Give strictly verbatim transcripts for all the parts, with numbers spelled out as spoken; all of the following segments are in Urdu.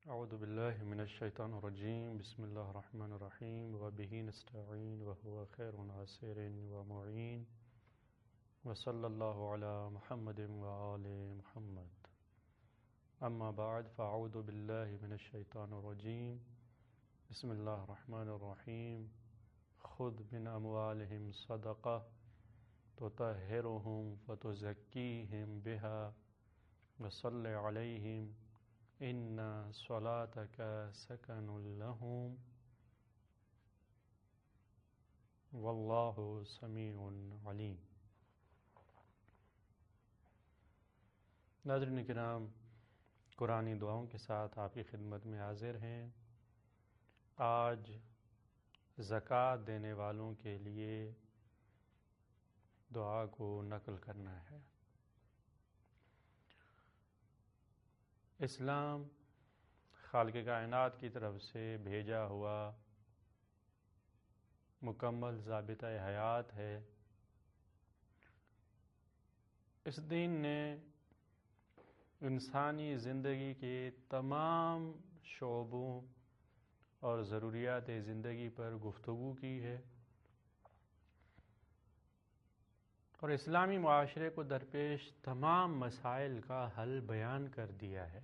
اعوذ باللہ من الشیطان الرجیم بسم اللہ الرحمن الرحیم وبہ نستعین وهو خیر ناصر ومعین وصلی اللہ علی محمد وآل محمد اما بعد فاعوذ باللہ من الشیطان الرجیم بسم اللہ الرحمن الرحیم خذ من اموالہم صدقہ تطہرہم فتزکیہم بہا وصلی علیہم ان صلاتک سکن لہم واللہ سمیع علیم۔ ناظرین کرام، قرآنی دعاؤں کے ساتھ آپ کی خدمت میں حاضر ہیں۔ آج زکوٰۃ دینے والوں کے لیے دعا کو نقل کرنا ہے۔ اسلام خالق کائنات کی طرف سے بھیجا ہوا مکمل ضابطہ حیات ہے۔ اس دین نے انسانی زندگی کے تمام شعبوں اور ضروریات زندگی پر گفتگو کی ہے، اور اسلامی معاشرے کو درپیش تمام مسائل کا حل بیان کر دیا ہے۔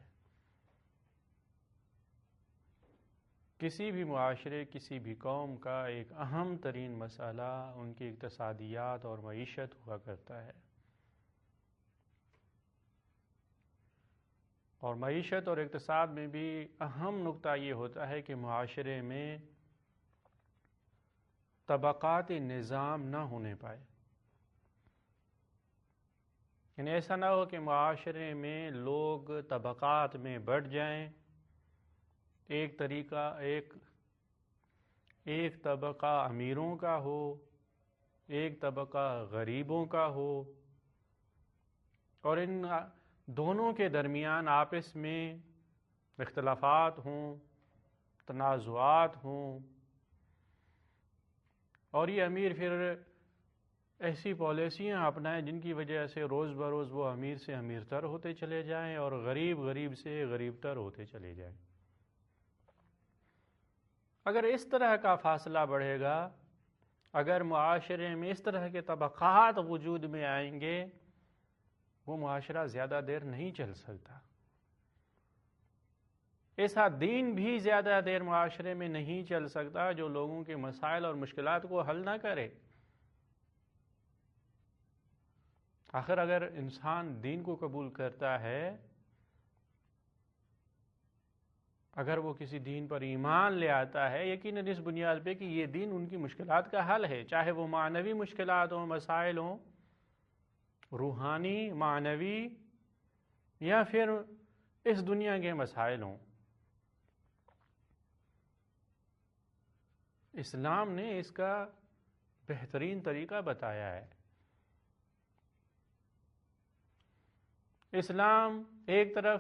کسی بھی معاشرے، کسی بھی قوم کا ایک اہم ترین مسئلہ ان کی اقتصادیات اور معیشت ہوا کرتا ہے، اور معیشت اور اقتصاد میں بھی اہم نقطہ یہ ہوتا ہے کہ معاشرے میں طبقاتی نظام نہ ہونے پائے، یعنی ایسا نہ ہو کہ معاشرے میں لوگ طبقات میں بٹ جائیں۔ ایک طریقہ ایک ایک طبقہ امیروں کا ہو، ایک طبقہ غریبوں کا ہو، اور ان دونوں کے درمیان آپس میں اختلافات ہوں، تنازعات ہوں، اور یہ امیر پھر ایسی پالیسیاں اپنائیں جن کی وجہ سے روز بروز وہ امیر سے امیر تر ہوتے چلے جائیں اور غریب غریب سے غریب تر ہوتے چلے جائیں۔ اگر اس طرح کا فاصلہ بڑھے گا، اگر معاشرے میں اس طرح کے طبقات وجود میں آئیں گے، وہ معاشرہ زیادہ دیر نہیں چل سکتا۔ ایسا دین بھی زیادہ دیر معاشرے میں نہیں چل سکتا جو لوگوں کے مسائل اور مشکلات کو حل نہ کرے۔ آخر اگر انسان دین کو قبول کرتا ہے، اگر وہ کسی دین پر ایمان لے آتا ہے، یقیناً اس بنیاد پہ کہ یہ دین ان کی مشکلات کا حل ہے، چاہے وہ معنوی مشکلات ہوں، مسائل ہوں، روحانی، معنوی، یا پھر اس دنیا کے مسائل ہوں۔ اسلام نے اس کا بہترین طریقہ بتایا ہے۔ اسلام ایک طرف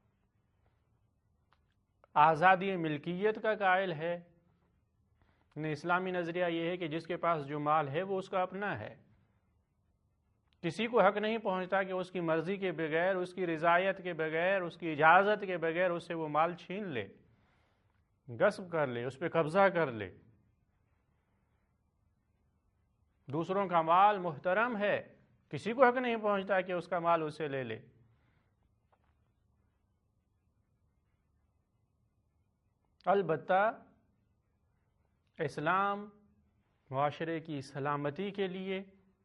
آزادی ملکیت کا قائل ہے، یعنی اسلامی نظریہ یہ ہے کہ جس کے پاس جو مال ہے وہ اس کا اپنا ہے، کسی کو حق نہیں پہنچتا کہ اس کی مرضی کے بغیر، اس کی رضایت کے بغیر، اس کی اجازت کے بغیر اس سے وہ مال چھین لے، غصب کر لے، اس پہ قبضہ کر لے۔ دوسروں کا مال محترم ہے، کسی کو حق نہیں پہنچتا کہ اس کا مال اسے لے لے۔ البتہ اسلام معاشرے کی سلامتی کے لیے،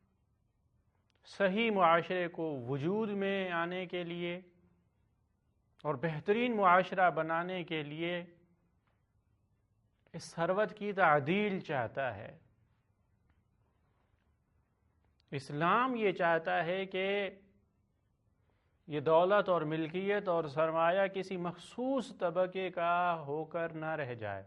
صحیح معاشرے کو وجود میں آنے کے لیے اور بہترین معاشرہ بنانے کے لیے اس ثروت کی تعدیل چاہتا ہے۔ اسلام یہ چاہتا ہے کہ یہ دولت اور ملکیت اور سرمایہ کسی مخصوص طبقے کا ہو کر نہ رہ جائے۔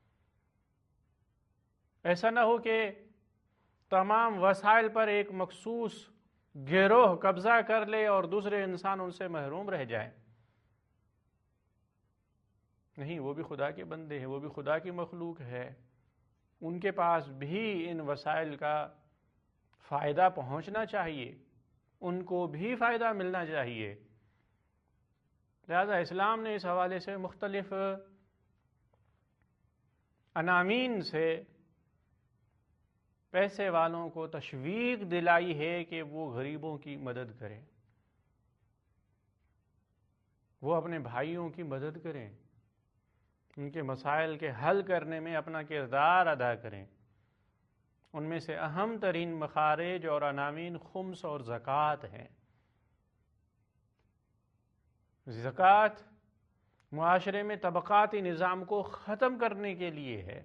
ایسا نہ ہو کہ تمام وسائل پر ایک مخصوص گروہ قبضہ کر لے اور دوسرے انسان ان سے محروم رہ جائیں۔ نہیں، وہ بھی خدا کے بندے ہیں، وہ بھی خدا کی مخلوق ہے، ان کے پاس بھی ان وسائل کا فائدہ پہنچنا چاہیے، ان کو بھی فائدہ ملنا چاہیے۔ لہذا اسلام نے اس حوالے سے مختلف عناوین سے پیسے والوں کو تشویق دلائی ہے کہ وہ غریبوں کی مدد کریں، وہ اپنے بھائیوں کی مدد کریں، ان کے مسائل کے حل کرنے میں اپنا کردار ادا کریں۔ ان میں سے اہم ترین مخارج اور عناوین خمس اور زکوٰۃ ہیں۔ زکوٰۃ معاشرے میں طبقاتی نظام کو ختم کرنے کے لیے ہے۔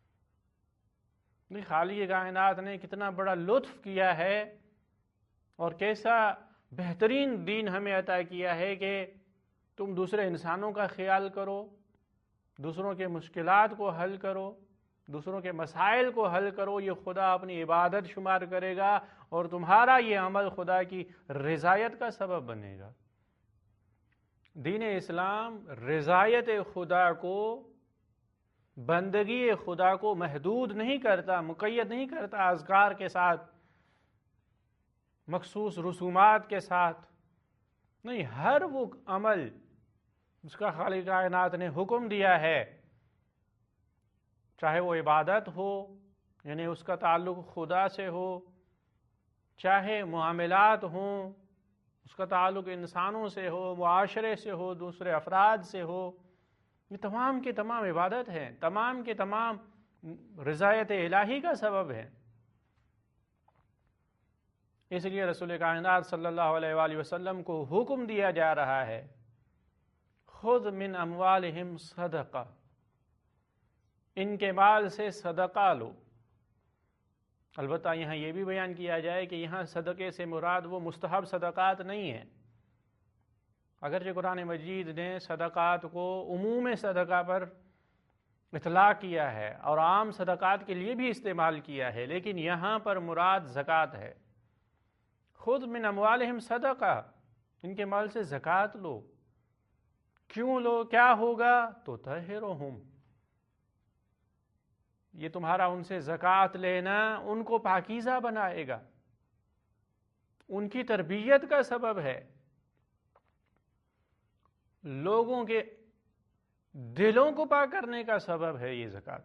خالق کائنات نے کتنا بڑا لطف کیا ہے اور کیسا بہترین دین ہمیں عطا کیا ہے کہ تم دوسرے انسانوں کا خیال کرو، دوسروں کے مشکلات کو حل کرو، دوسروں کے مسائل کو حل کرو۔ یہ خدا اپنی عبادت شمار کرے گا اور تمہارا یہ عمل خدا کی رضایت کا سبب بنے گا۔ دین اسلام رضایت خدا کو، بندگی خدا کو محدود نہیں کرتا، مقید نہیں کرتا اذکار کے ساتھ، مخصوص رسومات کے ساتھ، نہیں، ہر وہ عمل اس کا خالق کائنات نے حکم دیا ہے، چاہے وہ عبادت ہو یعنی اس کا تعلق خدا سے ہو، چاہے معاملات ہوں اس کا تعلق انسانوں سے ہو، معاشرے سے ہو، دوسرے افراد سے ہو، یہ تمام کے تمام عبادت ہیں، تمام کے تمام رضایت الہی کا سبب ہے۔ اس لیے رسول کائنات صلی اللہ علیہ وآلہ وسلم کو حکم دیا جا رہا ہے، خذ من اموالہم صدقہ، ان کے مال سے صدقہ لو۔ البتہ یہاں یہ بھی بیان کیا جائے کہ یہاں صدقے سے مراد وہ مستحب صدقات نہیں ہیں، اگرچہ قرآن مجید نے صدقات کو عموم صدقہ پر اطلاق کیا ہے اور عام صدقات کے لیے بھی استعمال کیا ہے، لیکن یہاں پر مراد زکوٰۃ ہے۔ خذ من اموالہم صدقہ، ان کے مال سے زکوٰۃ لو۔ کیوں لو؟ کیا ہوگا؟ تو طہرہم، یہ تمہارا ان سے زکوٰۃ لینا ان کو پاکیزہ بنائے گا، ان کی تربیت کا سبب ہے، لوگوں کے دلوں کو پاک کرنے کا سبب ہے یہ زکوٰۃ۔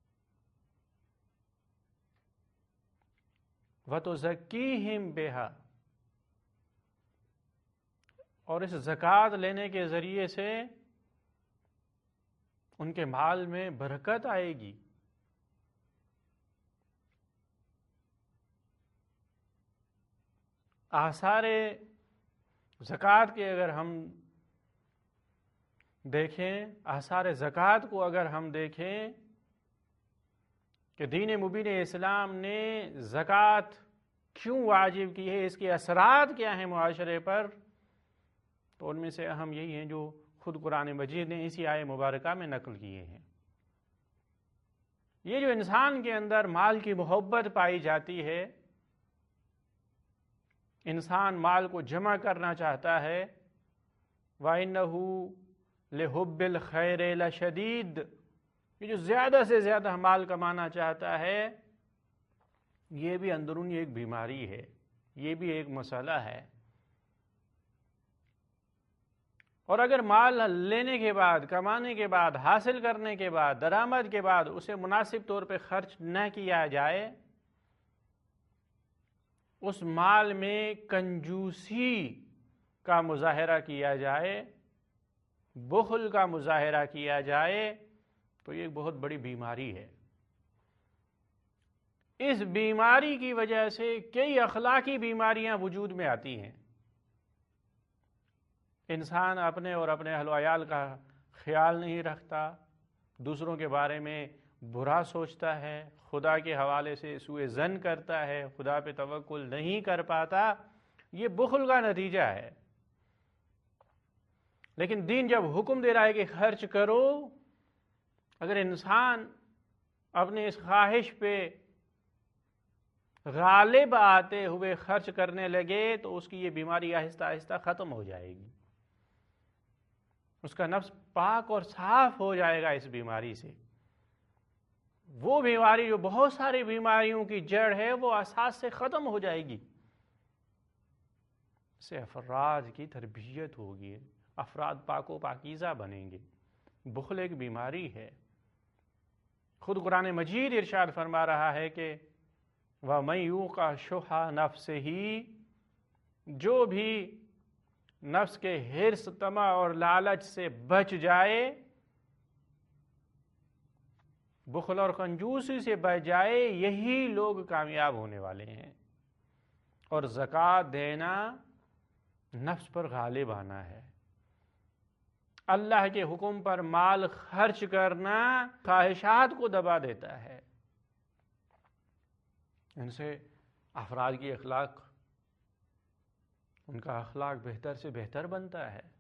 وَتُزَكِّيهِمْ بِهَا، اور اس زکوٰۃ لینے کے ذریعے سے ان کے مال میں برکت آئے گی۔ آثار زکوٰۃ کے اگر ہم دیکھیں، آثار زکوٰۃ کو اگر ہم دیکھیں کہ دین مبین اسلام نے زکوٰۃ کیوں واجب کی ہے، اس کے اثرات کیا ہیں معاشرے پر، تو ان میں سے اہم یہی ہیں جو خود قرآن مجید نے اسی آیہ مبارکہ میں نقل کیے ہیں۔ یہ جو انسان کے اندر مال کی محبت پائی جاتی ہے، انسان مال کو جمع کرنا چاہتا ہے، وَإِنَّهُ لِحُبِّ الْخَيْرِ لَشَدِيدٌ، یہ جو زیادہ سے زیادہ مال کمانا چاہتا ہے، یہ بھی اندرونی ایک بیماری ہے، یہ بھی ایک مسئلہ ہے۔ اور اگر مال لینے کے بعد، کمانے کے بعد، حاصل کرنے کے بعد، درآمد کے بعد اسے مناسب طور پہ خرچ نہ کیا جائے، اس مال میں کنجوسی کا مظاہرہ کیا جائے، بخل کا مظاہرہ کیا جائے، تو یہ ایک بہت بڑی بیماری ہے۔ اس بیماری کی وجہ سے کئی اخلاقی بیماریاں وجود میں آتی ہیں۔ انسان اپنے اور اپنے اہل و عیال کا خیال نہیں رکھتا، دوسروں کے بارے میں برا سوچتا ہے، خدا کے حوالے سے سوء ظن کرتا ہے، خدا پہ توکل نہیں کر پاتا، یہ بخل کا نتیجہ ہے۔ لیکن دین جب حکم دے رہا ہے کہ خرچ کرو، اگر انسان اپنے اس خواہش پہ غالب آتے ہوئے خرچ کرنے لگے تو اس کی یہ بیماری آہستہ آہستہ ختم ہو جائے گی، اس کا نفس پاک اور صاف ہو جائے گا اس بیماری سے۔ وہ بیماری جو بہت ساری بیماریوں کی جڑ ہے، وہ اساس سے ختم ہو جائے گی، اس سے افراد کی تربیت ہوگی، افراد پاک و پاکیزہ بنیں گے۔ بخل ایک بیماری ہے۔ خود قرآن مجید ارشاد فرما رہا ہے کہ وَمَن یوق شح نفسہ، جو بھی نفس کے حرص، طمع اور لالچ سے بچ جائے، بخل اور کنجوسی سے بچ جائے، یہی لوگ کامیاب ہونے والے ہیں۔ اور زکوٰۃ دینا نفس پر غالب آنا ہے۔ اللہ کے حکم پر مال خرچ کرنا خواہشات کو دبا دیتا ہے۔ ان سے افراد کی اخلاق، ان کا اخلاق بہتر سے بہتر بنتا ہے۔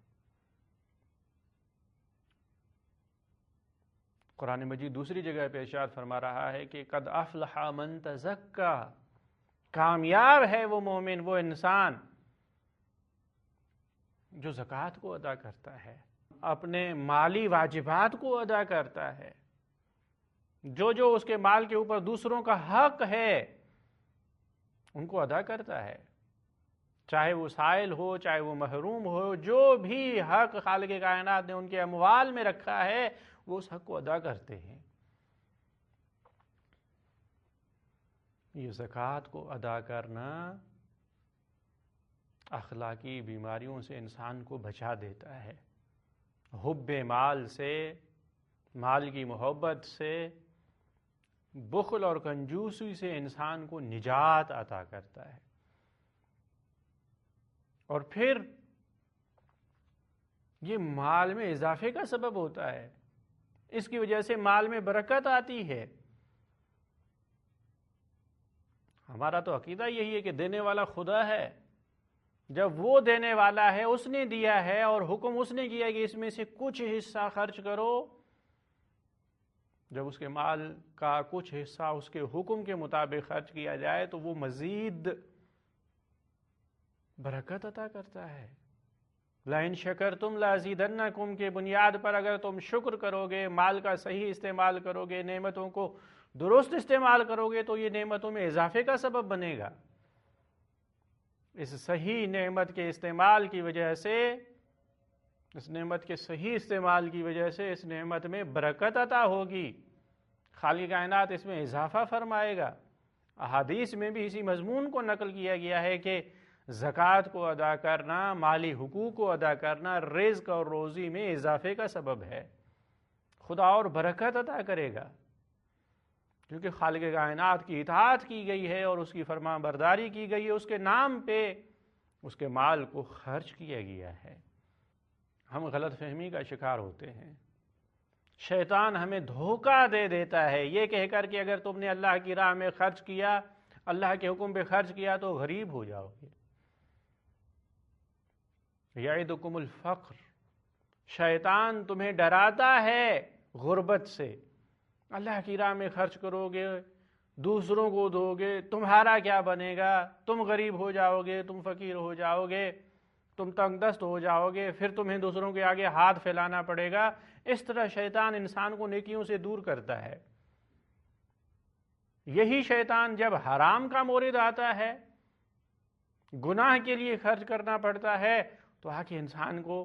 قرآن مجید دوسری جگہ پہ ارشاد فرما رہا ہے کہ قد افلح من تزکا، کامیاب ہے وہ مومن، وہ انسان جو زکوٰۃ کو ادا کرتا ہے، اپنے مالی واجبات کو ادا کرتا ہے، جو جو اس کے مال کے اوپر دوسروں کا حق ہے ان کو ادا کرتا ہے، چاہے وہ سائل ہو، چاہے وہ محروم ہو، جو بھی حق خالق کائنات نے ان کے اموال میں رکھا ہے وہ اس حق کو ادا کرتے ہیں۔ یہ زکوٰۃ کو ادا کرنا اخلاقی بیماریوں سے انسان کو بچا دیتا ہے، حب مال سے، مال کی محبت سے، بخل اور کنجوسی سے انسان کو نجات عطا کرتا ہے، اور پھر یہ مال میں اضافے کا سبب ہوتا ہے، اس کی وجہ سے مال میں برکت آتی ہے۔ ہمارا تو عقیدہ یہی ہے کہ دینے والا خدا ہے، جب وہ دینے والا ہے، اس نے دیا ہے اور حکم اس نے کیا کہ اس میں سے کچھ حصہ خرچ کرو، جب اس کے مال کا کچھ حصہ اس کے حکم کے مطابق خرچ کیا جائے تو وہ مزید برکت عطا کرتا ہے۔ لَإِن شَكَرْتُمْ لَأَزِيدَنَّكُمْ کی بنیاد پر اگر تم شکر کرو گے، مال کا صحیح استعمال کرو گے، نعمتوں کو درست استعمال کرو گے تو یہ نعمتوں میں اضافے کا سبب بنے گا۔ اس صحیح نعمت کے استعمال کی وجہ سے، اس نعمت کے صحیح استعمال کی وجہ سے اس نعمت میں برکت عطا ہوگی، خالق کائنات اس میں اضافہ فرمائے گا۔ احادیث میں بھی اسی مضمون کو نقل کیا گیا ہے کہ زکوٰۃ کو ادا کرنا، مالی حقوق کو ادا کرنا رزق اور روزی میں اضافے کا سبب ہے، خدا اور برکت عطا کرے گا، کیونکہ خالق کائنات کی اطاعت کی گئی ہے اور اس کی فرمان برداری کی گئی ہے، اس کے نام پہ اس کے مال کو خرچ کیا گیا ہے۔ ہم غلط فہمی کا شکار ہوتے ہیں، شیطان ہمیں دھوکہ دے دیتا ہے یہ کہہ کر کہ اگر تم نے اللہ کی راہ میں خرچ کیا، اللہ کے حکم پہ خرچ کیا تو غریب ہو جاؤ گے۔ یعدکم الفقر، شیطان تمہیں ڈراتا ہے غربت سے، اللہ کی راہ میں خرچ کرو گے، دوسروں کو دو گے، تمہارا کیا بنے گا، تم غریب ہو جاؤ گے، تم فقیر ہو جاؤ گے، تم تنگ دست ہو جاؤ گے، پھر تمہیں دوسروں کے آگے ہاتھ پھیلانا پڑے گا۔ اس طرح شیطان انسان کو نیکیوں سے دور کرتا ہے۔ یہی شیطان جب حرام کا مورد آتا ہے، گناہ کے لیے خرچ کرنا پڑتا ہے، تو آ کے انسان کو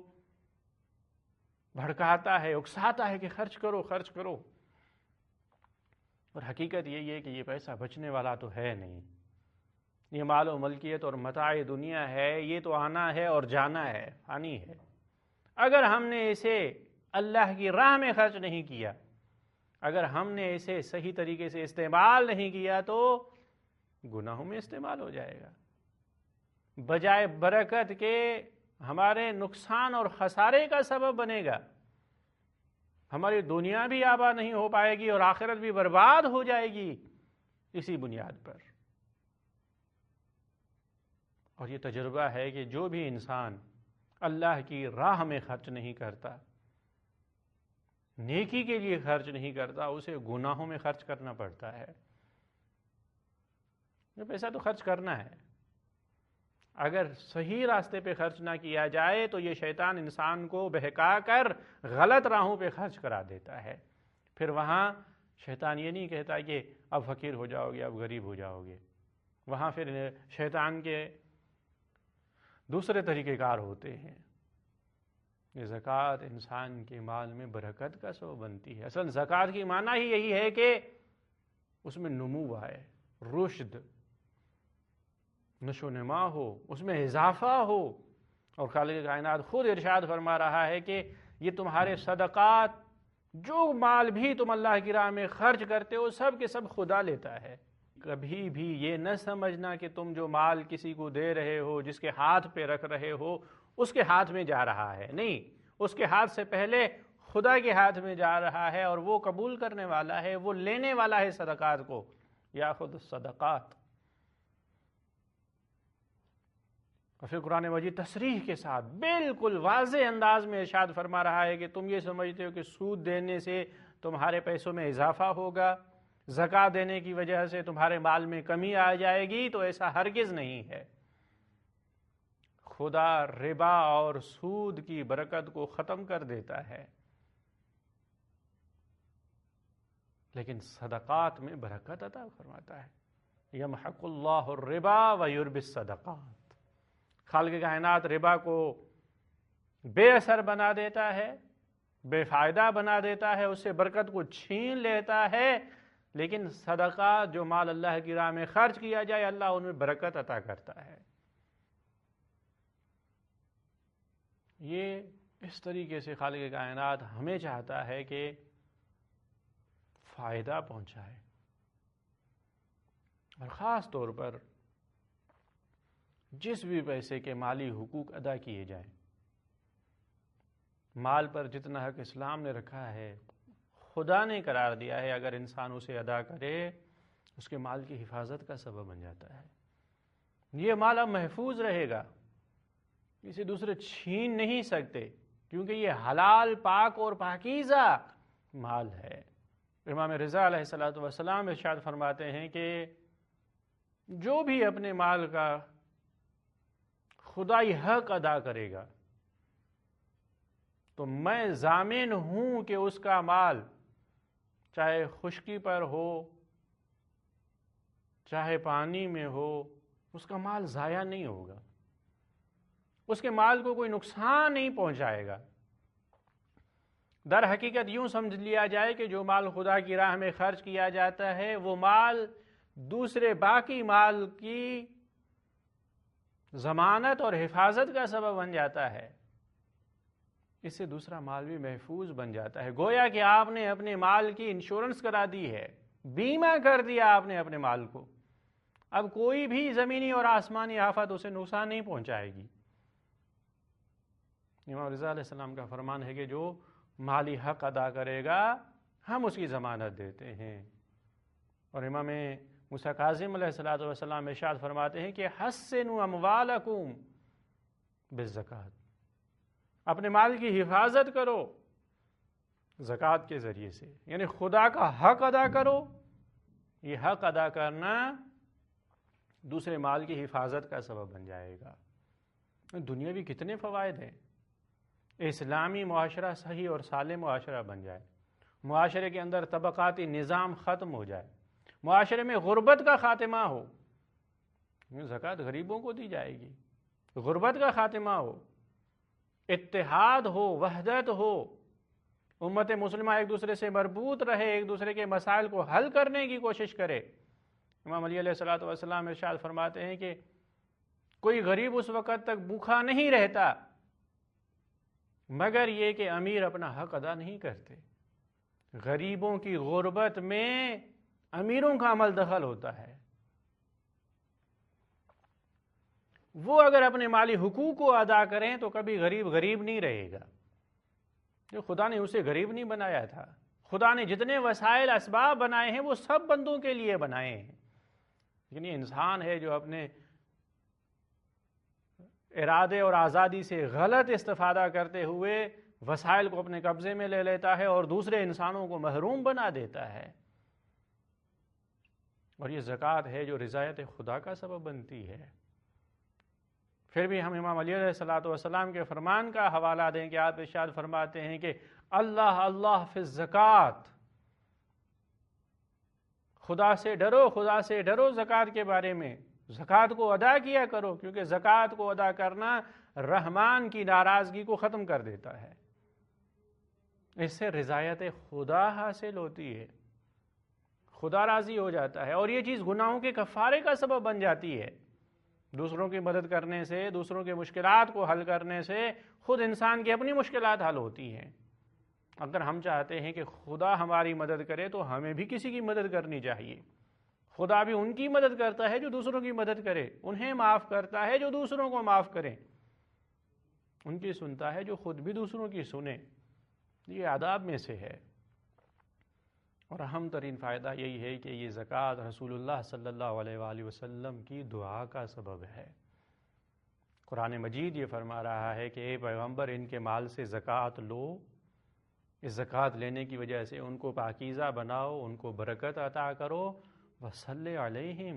بھڑکاتا ہے، اکساتا ہے کہ خرچ کرو خرچ کرو، اور حقیقت یہی ہے کہ یہ پیسہ بچنے والا تو ہے نہیں، یہ مال و ملکیت اور متاع دنیا ہے، یہ تو آنا ہے اور جانا ہے، فانی ہے۔ اگر ہم نے اسے اللہ کی راہ میں خرچ نہیں کیا، اگر ہم نے اسے صحیح طریقے سے استعمال نہیں کیا تو گناہوں میں استعمال ہو جائے گا، بجائے برکت کے ہمارے نقصان اور خسارے کا سبب بنے گا، ہماری دنیا بھی آباد نہیں ہو پائے گی اور آخرت بھی برباد ہو جائے گی اسی بنیاد پر۔ اور یہ تجربہ ہے کہ جو بھی انسان اللہ کی راہ میں خرچ نہیں کرتا، نیکی کے لیے خرچ نہیں کرتا، اسے گناہوں میں خرچ کرنا پڑتا ہے۔ یہ پیسہ تو خرچ کرنا ہے، اگر صحیح راستے پہ خرچ نہ کیا جائے تو یہ شیطان انسان کو بہکا کر غلط راہوں پہ خرچ کرا دیتا ہے۔ پھر وہاں شیطان یہ نہیں کہتا کہ اب فقیر ہو جاؤ گے، اب غریب ہو جاؤ گے، وہاں پھر شیطان کے دوسرے طریقہ کار ہوتے ہیں۔ یہ زکوٰۃ انسان کے مال میں برکت کا سبب بنتی ہے۔ اصل زکوٰۃ کی معنی ہی یہی ہے کہ اس میں نمو آئے، رشد، نشو و نما ہو، اس میں اضافہ ہو۔ اور خالق کائنات خود ارشاد فرما رہا ہے کہ یہ تمہارے صدقات، جو مال بھی تم اللہ کی راہ میں خرچ کرتے ہو، سب کے سب خدا لیتا ہے۔ کبھی بھی یہ نہ سمجھنا کہ تم جو مال کسی کو دے رہے ہو، جس کے ہاتھ پہ رکھ رہے ہو، اس کے ہاتھ میں جا رہا ہے۔ نہیں، اس کے ہاتھ سے پہلے خدا کے ہاتھ میں جا رہا ہے، اور وہ قبول کرنے والا ہے، وہ لینے والا ہے صدقات کو۔ یا خود صدقات۔ اور پھر قرآن مجید تصریح کے ساتھ بالکل واضح انداز میں ارشاد فرما رہا ہے کہ تم یہ سمجھتے ہو کہ سود دینے سے تمہارے پیسوں میں اضافہ ہوگا، زکوٰۃ دینے کی وجہ سے تمہارے مال میں کمی آ جائے گی، تو ایسا ہرگز نہیں ہے۔ خدا ربا اور سود کی برکت کو ختم کر دیتا ہے، لیکن صدقات میں برکت عطا فرماتا ہے۔ یمحق اللہ الربا ویربی الصدقات۔ خالق کائنات ربا کو بے اثر بنا دیتا ہے، بے فائدہ بنا دیتا ہے، اس سے برکت کو چھین لیتا ہے، لیکن صدقہ جو مال اللہ کی راہ میں خرچ کیا جائے، اللہ ان میں برکت عطا کرتا ہے۔ یہ اس طریقے سے خالق کائنات ہمیں چاہتا ہے کہ فائدہ پہنچائے، اور خاص طور پر جس بھی پیسے کے مالی حقوق ادا کیے جائیں، مال پر جتنا حق اسلام نے رکھا ہے، خدا نے قرار دیا ہے، اگر انسان اسے ادا کرے، اس کے مال کی حفاظت کا سبب بن جاتا ہے۔ یہ مال اب محفوظ رہے گا، اسے دوسرے چھین نہیں سکتے، کیونکہ یہ حلال، پاک اور پاکیزہ مال ہے۔ امام رضا علیہ الصلوۃ والسلام ارشاد فرماتے ہیں کہ جو بھی اپنے مال کا خدائی حق ادا کرے گا، تو میں ضامن ہوں کہ اس کا مال چاہے خشکی پر ہو، چاہے پانی میں ہو، اس کا مال ضائع نہیں ہوگا، اس کے مال کو کوئی نقصان نہیں پہنچائے گا۔ در حقیقت یوں سمجھ لیا جائے کہ جو مال خدا کی راہ میں خرچ کیا جاتا ہے، وہ مال دوسرے باقی مال کی ضمانت اور حفاظت کا سبب بن جاتا ہے، اس سے دوسرا مال بھی محفوظ بن جاتا ہے۔ گویا کہ آپ نے اپنے مال کی انشورنس کرا دی ہے، بیمہ کر دیا آپ نے اپنے مال کو، اب کوئی بھی زمینی اور آسمانی آفت اسے نقصان نہیں پہنچائے گی۔ امام رضا علیہ السلام کا فرمان ہے کہ جو مالی حق ادا کرے گا، ہم اس کی ضمانت دیتے ہیں۔ اور امام موسیٰ کاظم علیہ الصلوۃ والسلام ارشاد فرماتے ہیں کہ حسنوا اموالکم بالزکوٰۃ، اپنے مال کی حفاظت کرو زکوٰۃ کے ذریعے سے، یعنی خدا کا حق ادا کرو۔ یہ حق ادا کرنا دوسرے مال کی حفاظت کا سبب بن جائے گا۔ دنیاوی کتنے فوائد ہیں، اسلامی معاشرہ صحیح اور سالم معاشرہ بن جائے، معاشرے کے اندر طبقاتی نظام ختم ہو جائے، معاشرے میں غربت کا خاتمہ ہو، زکوٰۃ غریبوں کو دی جائے گی، غربت کا خاتمہ ہو، اتحاد ہو، وحدت ہو، امت مسلمہ ایک دوسرے سے مربوط رہے، ایک دوسرے کے مسائل کو حل کرنے کی کوشش کرے۔ امام علی علیہ الصلوۃ والسلام ارشاد فرماتے ہیں کہ کوئی غریب اس وقت تک بھوکا نہیں رہتا مگر یہ کہ امیر اپنا حق ادا نہیں کرتے۔ غریبوں کی غربت میں امیروں کا عمل دخل ہوتا ہے، وہ اگر اپنے مالی حقوق کو ادا کریں تو کبھی غریب غریب نہیں رہے گا، جو خدا نے اسے غریب نہیں بنایا تھا۔ خدا نے جتنے وسائل اسباب بنائے ہیں وہ سب بندوں کے لیے بنائے ہیں، لیکن یہ انسان ہے جو اپنے ارادے اور آزادی سے غلط استفادہ کرتے ہوئے وسائل کو اپنے قبضے میں لے لیتا ہے اور دوسرے انسانوں کو محروم بنا دیتا ہے۔ اور یہ زکوٰۃ ہے جو رضایت خدا کا سبب بنتی ہے۔ پھر بھی ہم امام علی علیہ الصلوۃ والسلام کے فرمان کا حوالہ دیں کہ آپ ارشاد فرماتے ہیں کہ اللہ اللہ فی الزکوٰۃ، خدا سے ڈرو، خدا سے ڈرو زکوٰۃ کے بارے میں، زکوٰۃ کو ادا کیا کرو، کیونکہ زکوٰۃ کو ادا کرنا رحمان کی ناراضگی کو ختم کر دیتا ہے، اس سے رضایت خدا حاصل ہوتی ہے، خدا راضی ہو جاتا ہے، اور یہ چیز گناہوں کے کفارے کا سبب بن جاتی ہے۔ دوسروں کی مدد کرنے سے، دوسروں کے مشکلات کو حل کرنے سے خود انسان کی اپنی مشکلات حل ہوتی ہیں۔ اگر ہم چاہتے ہیں کہ خدا ہماری مدد کرے تو ہمیں بھی کسی کی مدد کرنی چاہیے۔ خدا بھی ان کی مدد کرتا ہے جو دوسروں کی مدد کرے، انہیں معاف کرتا ہے جو دوسروں کو معاف کریں، ان کی سنتا ہے جو خود بھی دوسروں کی سنے۔ یہ آداب میں سے ہے، اور اہم ترین فائدہ یہی ہے کہ یہ زکوٰۃ رسول اللہ صلی اللہ علیہ وآلہ وسلم کی دعا کا سبب ہے۔ قرآن مجید یہ فرما رہا ہے کہ اے پیغمبر، ان کے مال سے زکوٰۃ لو، اس زکوٰۃ لینے کی وجہ سے ان کو پاکیزہ بناؤ، ان کو برکت عطا کرو، وصلی علیہم،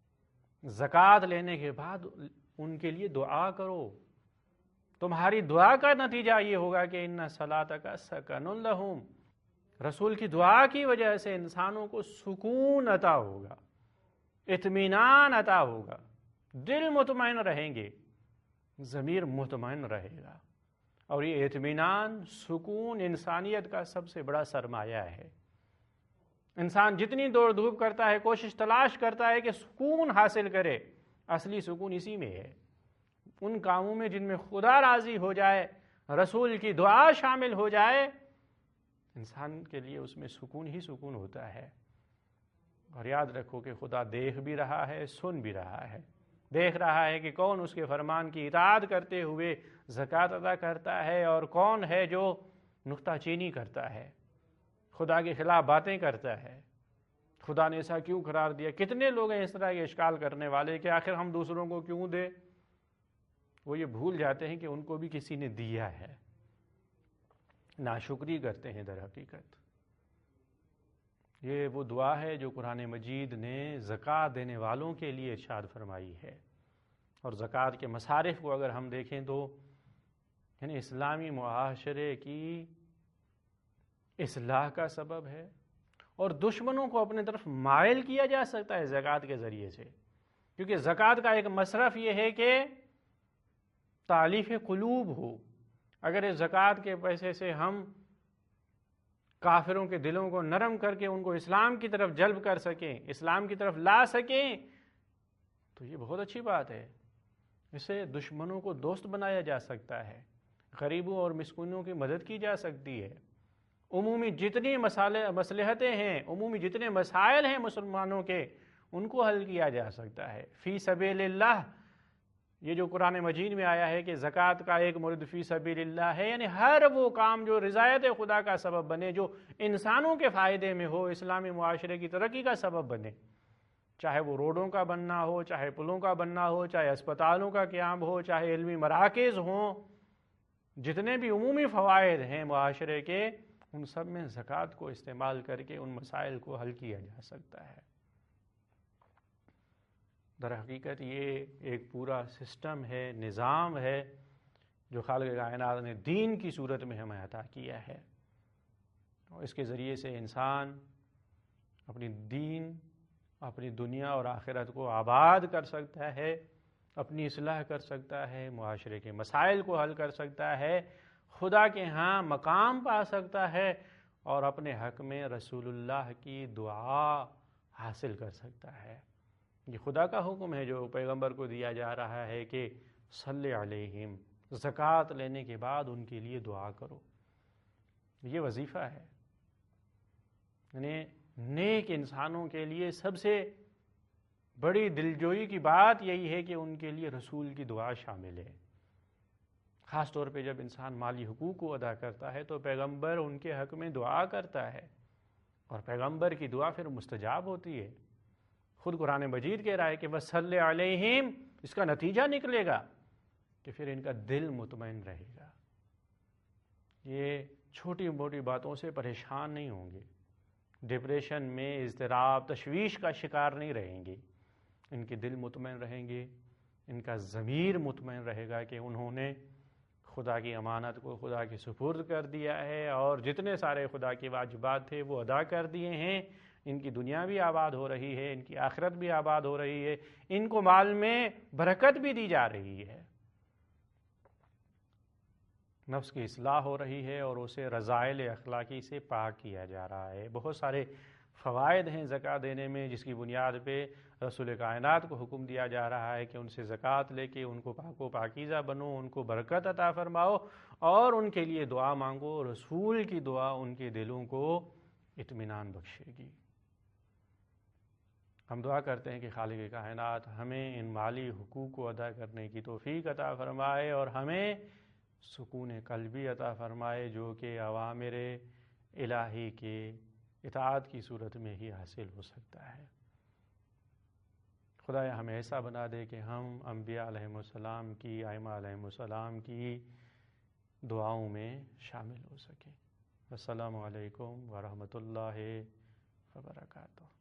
زکوٰۃ لینے کے بعد ان کے لیے دعا کرو۔ تمہاری دعا کا نتیجہ یہ ہوگا کہ ان صلاتک سکن لہم، رسول کی دعا کی وجہ سے انسانوں کو سکون عطا ہوگا، اطمینان عطا ہوگا، دل مطمئن رہیں گے، ضمیر مطمئن رہے گا، اور یہ اطمینان، سکون انسانیت کا سب سے بڑا سرمایہ ہے۔ انسان جتنی دوڑ دھوپ کرتا ہے، کوشش تلاش کرتا ہے کہ سکون حاصل کرے، اصلی سکون اسی میں ہے، ان کاموں میں جن میں خدا راضی ہو جائے، رسول کی دعا شامل ہو جائے، انسان کے لیے اس میں سکون ہی سکون ہوتا ہے۔ اور یاد رکھو کہ خدا دیکھ بھی رہا ہے، سن بھی رہا ہے، دیکھ رہا ہے کہ کون اس کے فرمان کی اطاعت کرتے ہوئے زکوٰۃ ادا کرتا ہے اور کون ہے جو نکتہ چینی کرتا ہے، خدا کے خلاف باتیں کرتا ہے، خدا نے ایسا کیوں قرار دیا۔ کتنے لوگ ہیں اس طرح کے اشکال کرنے والے کہ آخر ہم دوسروں کو کیوں دیں؟ وہ یہ بھول جاتے ہیں کہ ان کو بھی کسی نے دیا ہے، ناشکری کرتے ہیں در حقیقت۔ یہ وہ دعا ہے جو قرآن مجید نے زکوٰۃ دینے والوں کے لیے ارشاد فرمائی ہے، اور زکوٰۃ کے مصارف کو اگر ہم دیکھیں تو یعنی اسلامی معاشرے کی اصلاح کا سبب ہے، اور دشمنوں کو اپنے طرف مائل کیا جا سکتا ہے زکوٰۃ کے ذریعے سے، کیونکہ زکوٰۃ کا ایک مصرف یہ ہے کہ تالیف قلوب ہو۔ اگر اس زکوٰۃ کے پیسے سے ہم کافروں کے دلوں کو نرم کر کے ان کو اسلام کی طرف جلب کر سکیں، اسلام کی طرف لا سکیں، تو یہ بہت اچھی بات ہے۔ اس سے دشمنوں کو دوست بنایا جا سکتا ہے، غریبوں اور مسکینوں کی مدد کی جا سکتی ہے، عمومی جتنی مصلحتیں ہیں، عمومی جتنے مسائل ہیں مسلمانوں کے، ان کو حل کیا جا سکتا ہے۔ فی سبیل اللہ، یہ جو قرآن مجید میں آیا ہے کہ زکوٰۃ کا ایک مورد فی سبیل اللہ ہے، یعنی ہر وہ کام جو رضایت خدا کا سبب بنے، جو انسانوں کے فائدے میں ہو، اسلامی معاشرے کی ترقی کا سبب بنے، چاہے وہ روڈوں کا بننا ہو، چاہے پلوں کا بننا ہو، چاہے اسپتالوں کا قیام ہو، چاہے علمی مراکز ہوں، جتنے بھی عمومی فوائد ہیں معاشرے کے، ان سب میں زکوٰۃ کو استعمال کر کے ان مسائل کو حل کیا جا سکتا ہے۔ در حقیقت یہ ایک پورا سسٹم ہے، نظام ہے، جو خالق کائنات نے دین کی صورت میں ہمیں عطا کیا ہے، اور اس کے ذریعے سے انسان اپنی دین، اپنی دنیا اور آخرت کو آباد کر سکتا ہے، اپنی اصلاح کر سکتا ہے، معاشرے کے مسائل کو حل کر سکتا ہے، خدا کے ہاں مقام پا سکتا ہے، اور اپنے حق میں رسول اللہ کی دعا حاصل کر سکتا ہے۔ یہ خدا کا حکم ہے جو پیغمبر کو دیا جا رہا ہے کہ صلی علیہم، زکوٰۃ لینے کے بعد ان کے لیے دعا کرو۔ یہ وظیفہ ہے، یعنی نیک انسانوں کے لیے سب سے بڑی دلجوئی کی بات یہی ہے کہ ان کے لیے رسول کی دعا شامل ہے۔ خاص طور پہ جب انسان مالی حقوق کو ادا کرتا ہے تو پیغمبر ان کے حق میں دعا کرتا ہے، اور پیغمبر کی دعا پھر مستجاب ہوتی ہے۔ خود قرآن مجید کہہ رہا ہے کہ وَصَلِّ عَلَيْهِمْ، اس کا نتیجہ نکلے گا کہ پھر ان کا دل مطمئن رہے گا، یہ چھوٹی موٹی باتوں سے پریشان نہیں ہوں گے، ڈپریشن میں، اضطراب، تشویش کا شکار نہیں رہیں گے، ان کے دل مطمئن رہیں گے، ان کا ضمیر مطمئن رہے گا کہ انہوں نے خدا کی امانت کو خدا کے سپرد کر دیا ہے، اور جتنے سارے خدا کے واجبات تھے وہ ادا کر دیے ہیں، ان کی دنیا بھی آباد ہو رہی ہے، ان کی آخرت بھی آباد ہو رہی ہے، ان کو مال میں برکت بھی دی جا رہی ہے۔ نفس کی اصلاح ہو رہی ہے اور اسے رذائل اخلاقی سے پاک کیا جا رہا ہے۔ بہت سارے فوائد ہیں زکوٰۃ دینے میں، جس کی بنیاد پہ رسول کائنات کو حکم دیا جا رہا ہے کہ ان سے زکوٰۃ لے کے ان کو پاک و پاکیزہ بنو، ان کو برکت عطا فرماؤ اور ان کے لیے دعا مانگو۔ رسول کی دعا ان کے دلوں کو اطمینان بخشے گی۔ ہم دعا کرتے ہیں کہ خالق کائنات ہمیں ان مالی حقوق کو ادا کرنے کی توفیق عطا فرمائے اور ہمیں سکون قلبی عطا فرمائے، جو کہ اوامر الہی کے اطاعت کی صورت میں ہی حاصل ہو سکتا ہے۔ خدایا ہمیں ایسا بنا دے کہ ہم انبیاء علیہم السلام کی، ائمہ علیہم السلام کی دعاؤں میں شامل ہو سکیں۔ السلام علیکم ورحمۃ اللہ وبرکاتہ۔